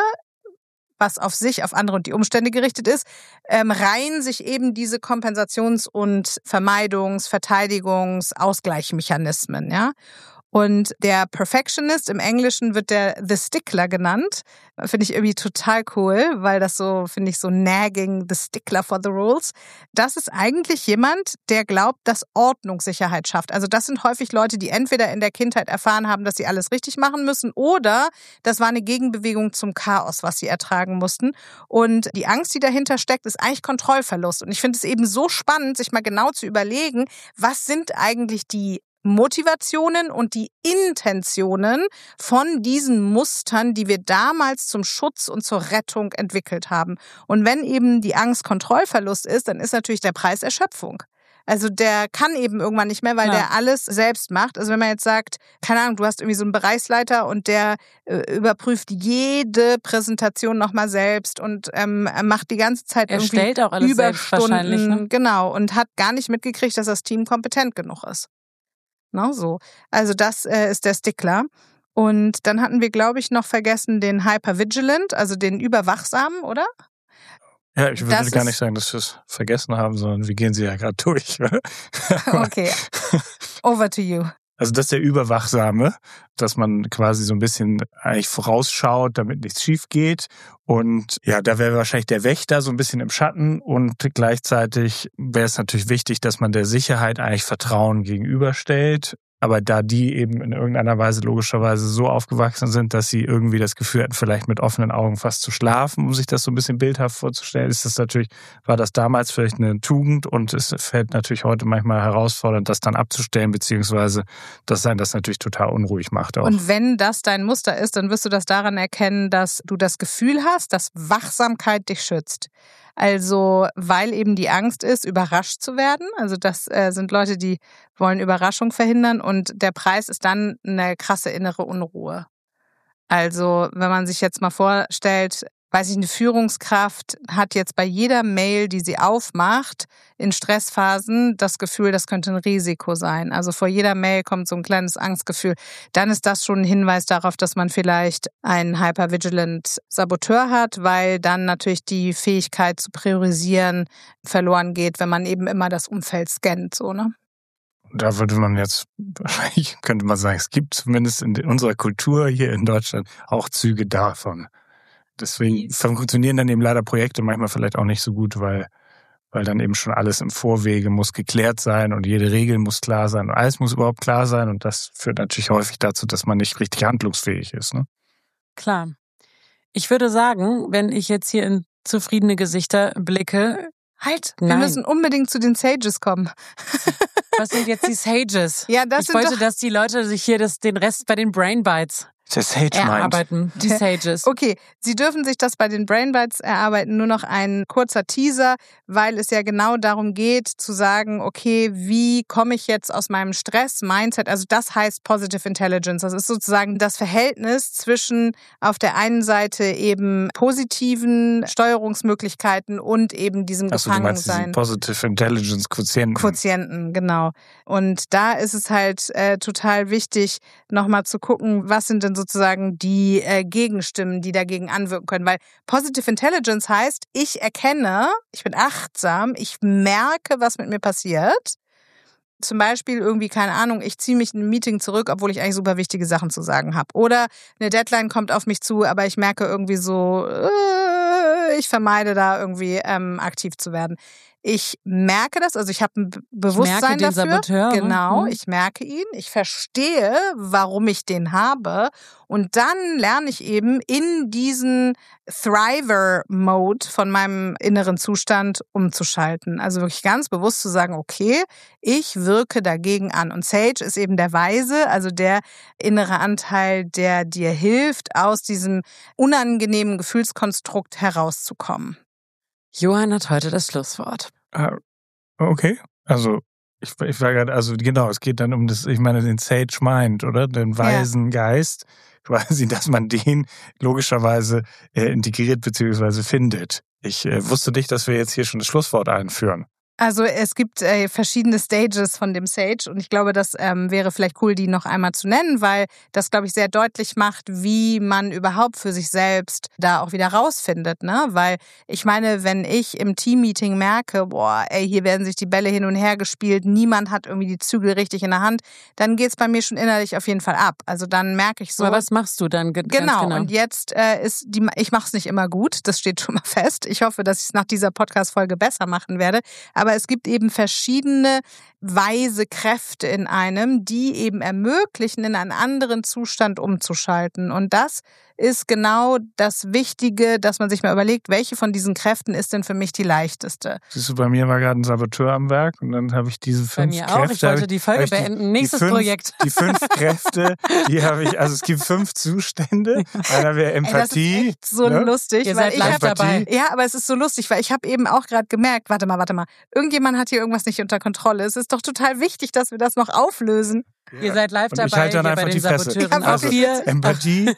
was auf sich, auf andere und die Umstände gerichtet ist, reihen sich eben diese Kompensations- und Vermeidungs-, Verteidigungs-, Ausgleichsmechanismen, ja. Und der Perfectionist, im Englischen wird der The Stickler genannt. Finde ich irgendwie total cool, weil das so, finde ich, so nagging, the stickler for the rules. Das ist eigentlich jemand, der glaubt, dass Ordnung Sicherheit schafft. Also das sind häufig Leute, die entweder in der Kindheit erfahren haben, dass sie alles richtig machen müssen oder das war eine Gegenbewegung zum Chaos, was sie ertragen mussten. Und die Angst, die dahinter steckt, ist eigentlich Kontrollverlust. Und ich finde es eben so spannend, sich mal genau zu überlegen, was sind eigentlich die Motivationen und die Intentionen von diesen Mustern, die wir damals zum Schutz und zur Rettung entwickelt haben. Und wenn eben die Angst Kontrollverlust ist, dann ist natürlich der Preis Erschöpfung. Also der kann eben irgendwann nicht mehr, weil der alles selbst macht. Also wenn man jetzt sagt, keine Ahnung, du hast irgendwie so einen Bereichsleiter und der überprüft jede Präsentation nochmal selbst und macht die ganze Zeit irgendwie stellt auch alles Überstunden. Wahrscheinlich, ne? Genau, und hat gar nicht mitgekriegt, dass das Team kompetent genug ist. Na, so. Also das ist der Stickler. Und dann hatten wir, glaube ich, noch vergessen den Hypervigilant, also den Überwachsamen, oder? Ja, ich würde gar nicht sagen, dass wir es vergessen haben, sondern wir gehen sie ja gerade durch. Okay, over to you. Also das ist der Überwachsame, dass man quasi so ein bisschen eigentlich vorausschaut, damit nichts schief geht. Und ja, da wäre wahrscheinlich der Wächter so ein bisschen im Schatten. Und gleichzeitig wäre es natürlich wichtig, dass man der Sicherheit eigentlich Vertrauen gegenüberstellt. Aber da die eben in irgendeiner Weise logischerweise so aufgewachsen sind, dass sie irgendwie das Gefühl hatten, vielleicht mit offenen Augen fast zu schlafen, um sich das so ein bisschen bildhaft vorzustellen, war das damals vielleicht eine Tugend und es fällt natürlich heute manchmal herausfordernd, das dann abzustellen, beziehungsweise dass einen das natürlich total unruhig macht auch. Und wenn das dein Muster ist, dann wirst du das daran erkennen, dass du das Gefühl hast, dass Wachsamkeit dich schützt. Also, weil eben die Angst ist, überrascht zu werden. Also das sind Leute, die wollen Überraschung verhindern und der Preis ist dann eine krasse innere Unruhe. Also, wenn man sich jetzt mal vorstellt, weiß ich, eine Führungskraft hat jetzt bei jeder Mail, die sie aufmacht, in Stressphasen das Gefühl, das könnte ein Risiko sein. Also vor jeder Mail kommt so ein kleines Angstgefühl. Dann ist das schon ein Hinweis darauf, dass man vielleicht einen Hypervigilant Saboteur hat, weil dann natürlich die Fähigkeit zu priorisieren verloren geht, wenn man eben immer das Umfeld scannt, so, ne? Da würde man jetzt, wahrscheinlich könnte man sagen, es gibt zumindest in unserer Kultur hier in Deutschland auch Züge davon. Deswegen funktionieren dann eben leider Projekte manchmal vielleicht auch nicht so gut, weil dann eben schon alles im Vorwege muss geklärt sein und jede Regel muss klar sein und alles muss überhaupt klar sein und das führt natürlich häufig dazu, dass man nicht richtig handlungsfähig ist. Ne? Klar. Ich würde sagen, wenn ich jetzt hier in zufriedene Gesichter blicke... Wir müssen unbedingt zu den Sages kommen. Was sind jetzt die Sages? Ja, ich wollte, dass die Leute sich hier den Rest bei den Brainbites erarbeiten. Die Sages. Okay, Sie dürfen sich das bei den Brainbites erarbeiten. Nur noch ein kurzer Teaser, weil es ja genau darum geht, zu sagen, okay, wie komme ich jetzt aus meinem Stress-Mindset? Also das heißt Positive Intelligence. Das ist sozusagen das Verhältnis zwischen auf der einen Seite eben positiven Steuerungsmöglichkeiten und eben diesem Gefangensein. Positive Intelligence Quotienten, genau. Und da ist es halt total wichtig, nochmal zu gucken, was sind denn sozusagen die Gegenstimmen, die dagegen anwirken können. Weil Positive Intelligence heißt, ich erkenne, ich bin achtsam, ich merke, was mit mir passiert. Zum Beispiel irgendwie, keine Ahnung, ich ziehe mich in ein Meeting zurück, obwohl ich eigentlich super wichtige Sachen zu sagen habe. Oder eine Deadline kommt auf mich zu, aber ich merke irgendwie so, ich vermeide da irgendwie aktiv zu werden. Ich merke das, also ich habe ein Bewusstsein dafür. Saboteur, genau, ich merke ihn, ich verstehe, warum ich den habe und dann lerne ich eben in diesen Thriver-Mode von meinem inneren Zustand umzuschalten. Also wirklich ganz bewusst zu sagen, okay, ich wirke dagegen an. Und Sage ist eben der Weise, also der innere Anteil, der dir hilft, aus diesem unangenehmen Gefühlskonstrukt herauszukommen. Johann hat heute das Schlusswort. Okay, also ich war gerade, also genau, es geht dann um das, ich meine den Sage Mind, oder? Den weisen Geist, quasi, dass man den logischerweise integriert bzw. findet. Ich wusste nicht, dass wir jetzt hier schon das Schlusswort einführen. Also es gibt verschiedene Stages von dem Sage und ich glaube, das wäre vielleicht cool, die noch einmal zu nennen, weil das, glaube ich, sehr deutlich macht, wie man überhaupt für sich selbst da auch wieder rausfindet, ne? Weil ich meine, wenn ich im Teammeeting merke, boah, ey, hier werden sich die Bälle hin und her gespielt, niemand hat irgendwie die Zügel richtig in der Hand, dann geht's bei mir schon innerlich auf jeden Fall ab. Also dann merke ich so. Aber was machst du dann? Genau, und jetzt ich mache es nicht immer gut, das steht schon mal fest. Ich hoffe, dass ich es nach dieser Podcast-Folge besser machen werde. Aber es gibt eben verschiedene weise Kräfte in einem, die eben ermöglichen, in einen anderen Zustand umzuschalten. Und das ist genau das Wichtige, dass man sich mal überlegt, welche von diesen Kräften ist denn für mich die leichteste. Siehst du, bei mir war gerade ein Saboteur am Werk und dann habe ich diese 5 Kräfte. Bei mir auch, ich wollte die Folge beenden. Nächstes Projekt. Die 5 Kräfte, die habe ich, also es gibt 5 Zustände. Einer wäre Empathie. Ey, das ist echt so lustig. Ihr seid live dabei. Ja, aber es ist so lustig, weil ich habe eben auch gerade gemerkt, warte mal, irgendjemand hat hier irgendwas nicht unter Kontrolle. Es ist doch total wichtig, dass wir das noch auflösen. Ihr seid live dabei. Ich halte dann einfach die Fresse. Also Empathie,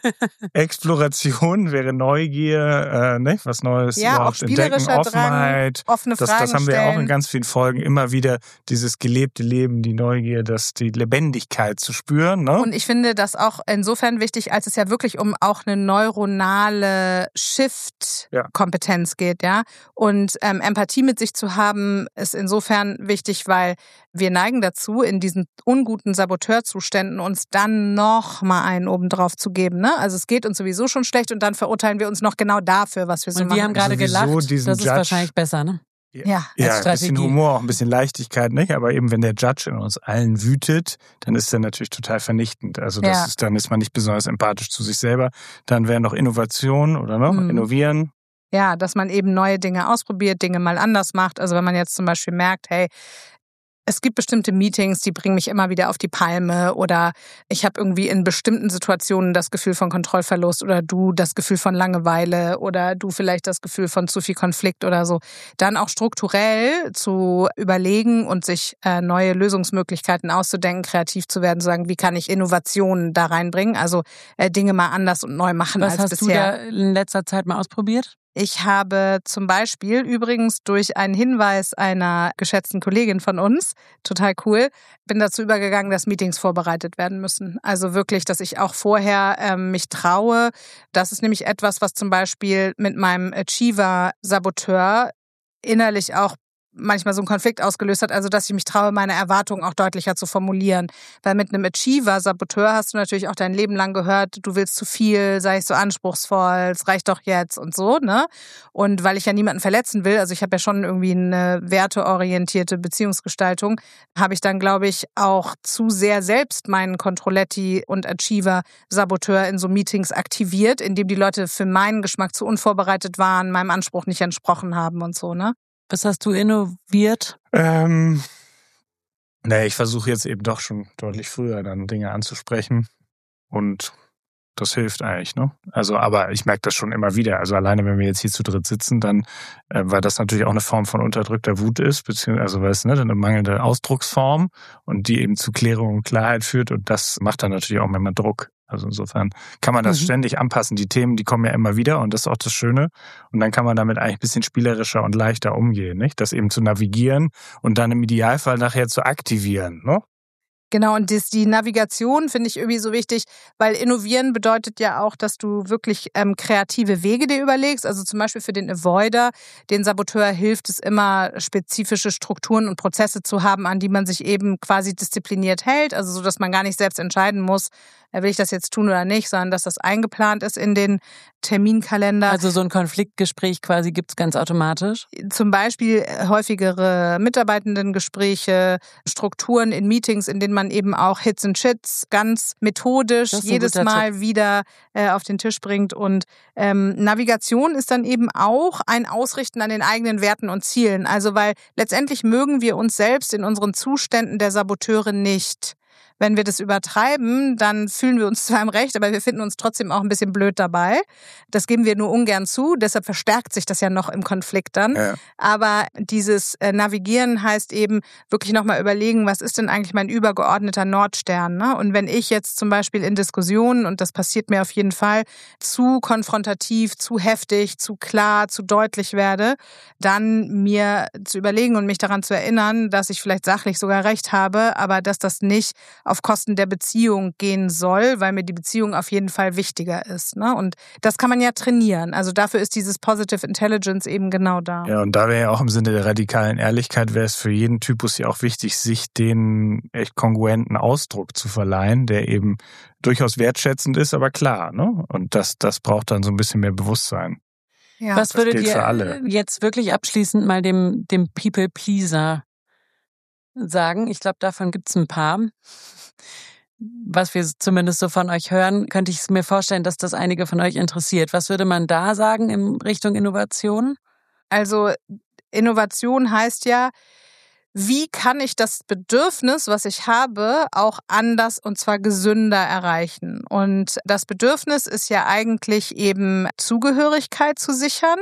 Exploration wäre Neugier, ne? Was Neues überhaupt entdecken, Offenheit. Offene Fragen das haben wir stellen. auch in ganz vielen Folgen immer wieder, dieses gelebte Leben, die Neugier, die Lebendigkeit zu spüren. Ne? Und ich finde das auch insofern wichtig, als es ja wirklich um auch eine neuronale Shift-Kompetenz geht, ja. Und Empathie mit sich zu haben, ist insofern wichtig, weil wir neigen dazu, in diesen unguten Saboteurzuständen uns dann noch mal einen obendrauf zu geben. Ne? Also es geht uns sowieso schon schlecht und dann verurteilen wir uns noch genau dafür, was wir so machen. Und wir haben gerade gelacht, das ist wahrscheinlich besser, ne? Ja, ein bisschen Humor, auch ein bisschen Leichtigkeit, nicht? Aber eben, wenn der Judge in uns allen wütet, dann ist er natürlich total vernichtend. Also dann ist man nicht besonders empathisch zu sich selber. Dann wäre noch Innovation oder noch Innovieren. Ja, dass man eben neue Dinge ausprobiert, Dinge mal anders macht. Also wenn man jetzt zum Beispiel merkt, hey, es gibt bestimmte Meetings, die bringen mich immer wieder auf die Palme oder ich habe irgendwie in bestimmten Situationen das Gefühl von Kontrollverlust oder du das Gefühl von Langeweile oder du vielleicht das Gefühl von zu viel Konflikt oder so. Dann auch strukturell zu überlegen und sich neue Lösungsmöglichkeiten auszudenken, kreativ zu werden, zu sagen, wie kann ich Innovationen da reinbringen, also Dinge mal anders und neu machen als bisher. Was hast du da in letzter Zeit mal ausprobiert? Ich habe zum Beispiel übrigens durch einen Hinweis einer geschätzten Kollegin von uns, total cool, bin dazu übergegangen, dass Meetings vorbereitet werden müssen. Also wirklich, dass ich auch vorher mich traue. Das ist nämlich etwas, was zum Beispiel mit meinem Achiever-Saboteur innerlich auch manchmal so einen Konflikt ausgelöst hat, also dass ich mich traue, meine Erwartungen auch deutlicher zu formulieren. Weil mit einem Achiever-Saboteur hast du natürlich auch dein Leben lang gehört, du willst zu viel, sei ich so anspruchsvoll, es reicht doch jetzt und so, ne? Und weil ich ja niemanden verletzen will, also ich habe ja schon irgendwie eine werteorientierte Beziehungsgestaltung, habe ich dann, glaube ich, auch zu sehr selbst meinen Controletti- und Achiever-Saboteur in so Meetings aktiviert, indem die Leute für meinen Geschmack zu unvorbereitet waren, meinem Anspruch nicht entsprochen haben und so, ne? Was hast du innoviert? Ich versuche jetzt eben doch schon deutlich früher dann Dinge anzusprechen und das hilft eigentlich, ne? Also, aber ich merke das schon immer wieder. Also alleine, wenn wir jetzt hier zu dritt sitzen, dann, weil das natürlich auch eine Form von unterdrückter Wut ist, beziehungsweise, eine mangelnde Ausdrucksform und die eben zu Klärung und Klarheit führt und das macht dann natürlich auch manchmal Druck. Also insofern kann man das ständig anpassen. Die Themen, die kommen ja immer wieder und das ist auch das Schöne. Und dann kann man damit eigentlich ein bisschen spielerischer und leichter umgehen, nicht? Das eben zu navigieren und dann im Idealfall nachher zu aktivieren, ne? Genau, und die Navigation finde ich irgendwie so wichtig, weil innovieren bedeutet ja auch, dass du wirklich kreative Wege dir überlegst. Also zum Beispiel für den Avoider, den Saboteur, hilft es immer, spezifische Strukturen und Prozesse zu haben, an die man sich eben quasi diszipliniert hält. Also so, dass man gar nicht selbst entscheiden muss, will ich das jetzt tun oder nicht, sondern dass das eingeplant ist in den Terminkalender. Also so ein Konfliktgespräch quasi gibt's ganz automatisch? Zum Beispiel häufigere Mitarbeitendengespräche, Strukturen in Meetings, in denen man eben auch Hits and Shits ganz methodisch jedes Mal wieder auf den Tisch bringt. Und Navigation ist dann eben auch ein Ausrichten an den eigenen Werten und Zielen. Also weil letztendlich mögen wir uns selbst in unseren Zuständen der Saboteure nicht. Wenn wir das übertreiben, dann fühlen wir uns zwar im Recht, aber wir finden uns trotzdem auch ein bisschen blöd dabei. Das geben wir nur ungern zu, deshalb verstärkt sich das ja noch im Konflikt dann. Ja. Aber dieses Navigieren heißt eben wirklich nochmal überlegen, was ist denn eigentlich mein übergeordneter Nordstern? Ne? Und wenn ich jetzt zum Beispiel in Diskussionen, und das passiert mir auf jeden Fall, zu konfrontativ, zu heftig, zu klar, zu deutlich werde, dann mir zu überlegen und mich daran zu erinnern, dass ich vielleicht sachlich sogar recht habe, aber dass das nicht auf Kosten der Beziehung gehen soll, weil mir die Beziehung auf jeden Fall wichtiger ist. Ne? Und das kann man ja trainieren. Also dafür ist dieses Positive Intelligence eben genau da. Ja, und da wäre ja auch im Sinne der radikalen Ehrlichkeit, wäre es für jeden Typus ja auch wichtig, sich den echt kongruenten Ausdruck zu verleihen, der eben durchaus wertschätzend ist, aber klar. Ne? Und das braucht dann so ein bisschen mehr Bewusstsein. Ja. Was würdet ihr jetzt wirklich abschließend mal dem People-Pleaser sagen? Ich glaube, davon gibt's ein paar. Was wir zumindest so von euch hören, könnte ich mir vorstellen, dass das einige von euch interessiert. Was würde man da sagen in Richtung Innovation? Also Innovation heißt ja, wie kann ich das Bedürfnis, was ich habe, auch anders und zwar gesünder erreichen? Und das Bedürfnis ist ja eigentlich eben Zugehörigkeit zu sichern.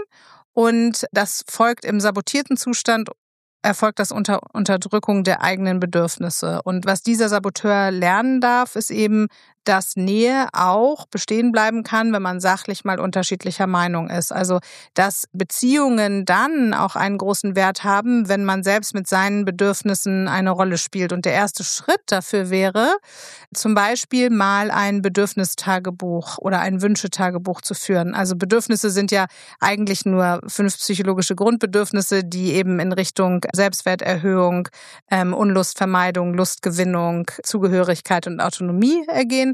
Und das folgt im sabotierten Zustand, erfolgt das unter Unterdrückung der eigenen Bedürfnisse. Und was dieser Saboteur lernen darf, ist eben, dass Nähe auch bestehen bleiben kann, wenn man sachlich mal unterschiedlicher Meinung ist. Also, dass Beziehungen dann auch einen großen Wert haben, wenn man selbst mit seinen Bedürfnissen eine Rolle spielt. Und der erste Schritt dafür wäre, zum Beispiel mal ein Bedürfnistagebuch oder ein Wünschetagebuch zu führen. Also Bedürfnisse sind ja eigentlich nur 5 psychologische Grundbedürfnisse, die eben in Richtung Selbstwerterhöhung, Unlustvermeidung, Lustgewinnung, Zugehörigkeit und Autonomie gehen.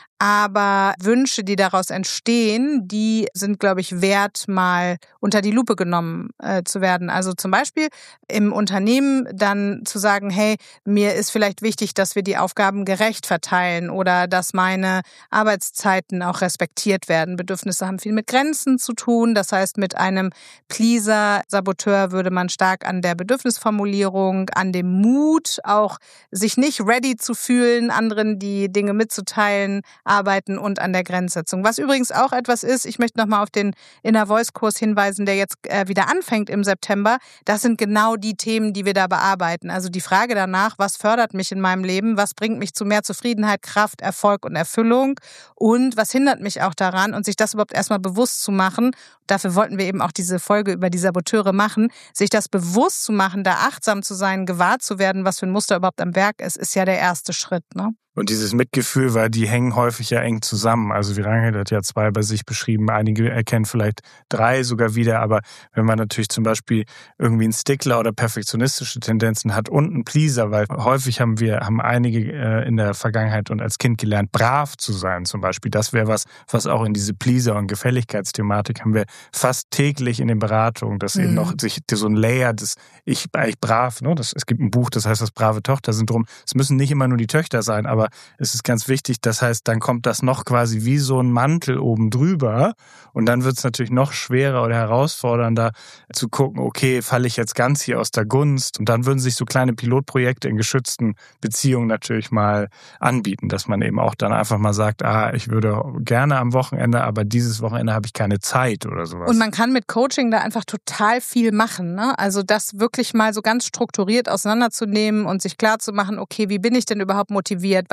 Aber Wünsche, die daraus entstehen, die sind, glaube ich, wert, mal unter die Lupe genommen zu werden. Also zum Beispiel im Unternehmen dann zu sagen, hey, mir ist vielleicht wichtig, dass wir die Aufgaben gerecht verteilen oder dass meine Arbeitszeiten auch respektiert werden. Bedürfnisse haben viel mit Grenzen zu tun. Das heißt, mit einem Pleaser-Saboteur würde man stark an der Bedürfnisformulierung, an dem Mut, auch sich nicht ready zu fühlen, anderen die Dinge mitzuteilen, arbeiten und an der Grenzsetzung. Was übrigens auch etwas ist, ich möchte nochmal auf den Inner Voice Kurs hinweisen, der jetzt wieder anfängt im September. Das sind genau die Themen, die wir da bearbeiten. Also die Frage danach, was fördert mich in meinem Leben, was bringt mich zu mehr Zufriedenheit, Kraft, Erfolg und Erfüllung und was hindert mich auch daran und sich das überhaupt erstmal bewusst zu machen. Dafür wollten wir eben auch diese Folge über die Saboteure machen. Sich das bewusst zu machen, da achtsam zu sein, gewahr zu werden, was für ein Muster überhaupt am Werk ist ja der erste Schritt, ne? Und dieses Mitgefühl, weil die hängen häufig ja eng zusammen. Also Viranjit hat ja 2 bei sich beschrieben. Einige erkennen vielleicht 3 sogar wieder. Aber wenn man natürlich zum Beispiel irgendwie einen Stickler oder perfektionistische Tendenzen hat und einen Pleaser, weil häufig haben einige in der Vergangenheit und als Kind gelernt, brav zu sein zum Beispiel. Das wäre was auch in diese Pleaser- und Gefälligkeitsthematik haben wir fast täglich in den Beratungen, dass eben noch sich so ein Layer des Ich bin eigentlich brav, ne? Es gibt ein Buch, das heißt das brave Tochter-Syndrom. Es müssen nicht immer nur die Töchter sein, aber es ist ganz wichtig, das heißt, dann kommt das noch quasi wie so ein Mantel oben drüber und dann wird es natürlich noch schwerer oder herausfordernder zu gucken, okay, falle ich jetzt ganz hier aus der Gunst und dann würden sich so kleine Pilotprojekte in geschützten Beziehungen natürlich mal anbieten, dass man eben auch dann einfach mal sagt, ich würde gerne am Wochenende, aber dieses Wochenende habe ich keine Zeit oder sowas. Und man kann mit Coaching da einfach total viel machen, ne? Also das wirklich mal so ganz strukturiert auseinanderzunehmen und sich klar zu machen, okay, wie bin ich denn überhaupt motiviert?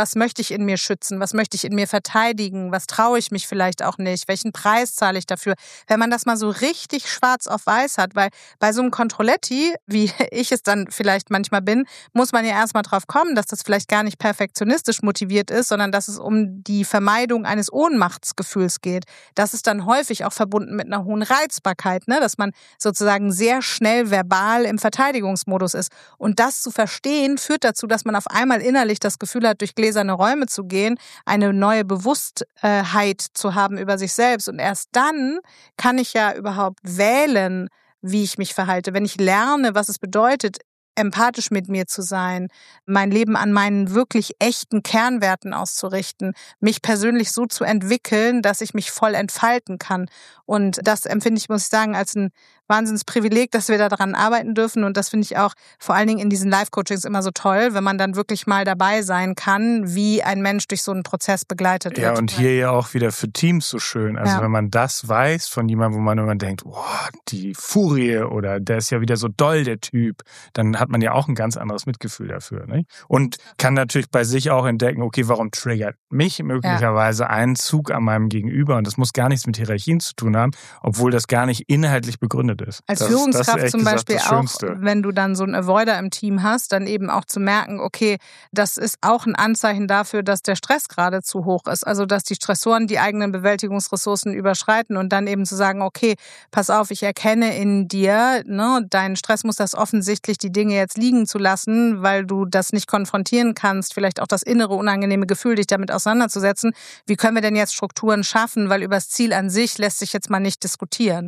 was möchte ich in mir schützen, was möchte ich in mir verteidigen, was traue ich mich vielleicht auch nicht, welchen Preis zahle ich dafür. Wenn man das mal so richtig schwarz auf weiß hat, weil bei so einem Controletti, wie ich es dann vielleicht manchmal bin, muss man ja erstmal drauf kommen, dass das vielleicht gar nicht perfektionistisch motiviert ist, sondern dass es um die Vermeidung eines Ohnmachtsgefühls geht. Das ist dann häufig auch verbunden mit einer hohen Reizbarkeit, ne? Dass man sozusagen sehr schnell verbal im Verteidigungsmodus ist. Und das zu verstehen, führt dazu, dass man auf einmal innerlich das Gefühl hat, durch gläserne Räume zu gehen, eine neue Bewusstheit zu haben über sich selbst. Und erst dann kann ich ja überhaupt wählen, wie ich mich verhalte. Wenn ich lerne, was es bedeutet, empathisch mit mir zu sein, mein Leben an meinen wirklich echten Kernwerten auszurichten, mich persönlich so zu entwickeln, dass ich mich voll entfalten kann. Und das empfinde ich, muss ich sagen, als ein Wahnsinnsprivileg, dass wir daran arbeiten dürfen. Und das finde ich auch vor allen Dingen in diesen Live-Coachings immer so toll, wenn man dann wirklich mal dabei sein kann, wie ein Mensch durch so einen Prozess begleitet wird. Ja, und hier ja auch wieder für Teams so schön. Also wenn man das weiß von jemandem, wo man immer denkt, boah, die Furie oder der ist ja wieder so doll, der Typ, dann hat man ja auch ein ganz anderes Mitgefühl dafür. Ne? Und kann natürlich bei sich auch entdecken, okay, warum triggert mich möglicherweise ein Zug an meinem Gegenüber? Und das muss gar nichts mit Hierarchien zu tun haben, obwohl das gar nicht inhaltlich begründet ist. Als Führungskraft zum Beispiel auch, wenn du dann so einen Avoider im Team hast, dann eben auch zu merken, okay, das ist auch ein Anzeichen dafür, dass der Stress gerade zu hoch ist. Also dass die Stressoren die eigenen Bewältigungsressourcen überschreiten und dann eben zu sagen, okay, pass auf, ich erkenne in dir, ne, dein Stressmuster ist offensichtlich, die Dinge jetzt liegen zu lassen, weil du das nicht konfrontieren kannst, vielleicht auch das innere unangenehme Gefühl, dich damit auseinanderzusetzen. Wie können wir denn jetzt Strukturen schaffen, weil über das Ziel an sich lässt sich jetzt mal nicht diskutieren.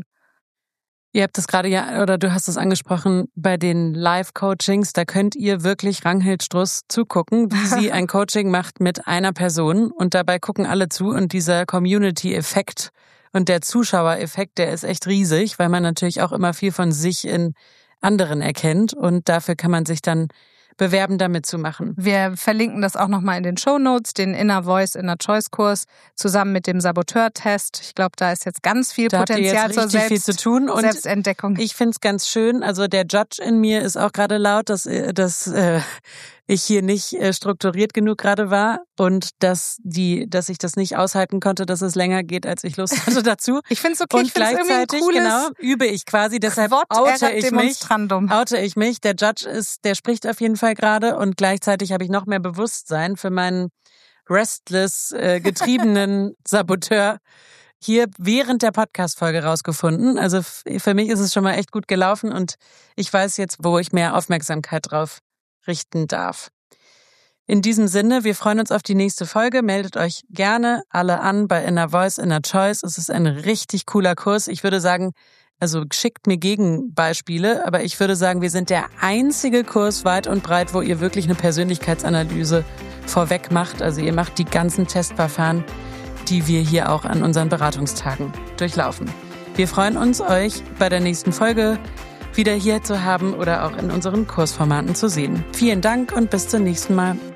Ihr habt das gerade oder du hast es angesprochen, bei den Live-Coachings, da könnt ihr wirklich Ranghild Struss zugucken, wie sie ein Coaching macht mit einer Person und dabei gucken alle zu und dieser Community-Effekt und der Zuschauereffekt, der ist echt riesig, weil man natürlich auch immer viel von sich in anderen erkennt und dafür kann man sich dann bewerben, da mitzumachen. Wir verlinken das auch nochmal in den Shownotes, den Inner Voice, Inner Choice Kurs, zusammen mit dem Saboteur-Test. Ich glaube, da ist jetzt ganz viel Potenzial zur viel zu tun und Selbstentdeckung. Ich finde es ganz schön, also der Judge in mir ist auch gerade laut, dass ich hier nicht strukturiert genug gerade war und dass ich das nicht aushalten konnte, dass es länger geht, als ich Lust hatte dazu. Ich finde es okay, und gleichzeitig übe ich quasi, deshalb oute ich mich. Der Judge der spricht auf jeden Fall gerade und gleichzeitig habe ich noch mehr Bewusstsein für meinen restless getriebenen Saboteur hier während der Podcast-Folge rausgefunden. Also für mich ist es schon mal echt gut gelaufen und ich weiß jetzt, wo ich mehr Aufmerksamkeit drauf richten darf. In diesem Sinne, wir freuen uns auf die nächste Folge. Meldet euch gerne alle an bei Inner Voice, Inner Choice. Es ist ein richtig cooler Kurs. Ich würde sagen, also schickt mir Gegenbeispiele, aber ich würde sagen, wir sind der einzige Kurs weit und breit, wo ihr wirklich eine Persönlichkeitsanalyse vorweg macht. Also ihr macht die ganzen Testverfahren, die wir hier auch an unseren Beratungstagen durchlaufen. Wir freuen uns, euch bei der nächsten Folge wieder hier zu haben oder auch in unseren Kursformaten zu sehen. Vielen Dank und bis zum nächsten Mal.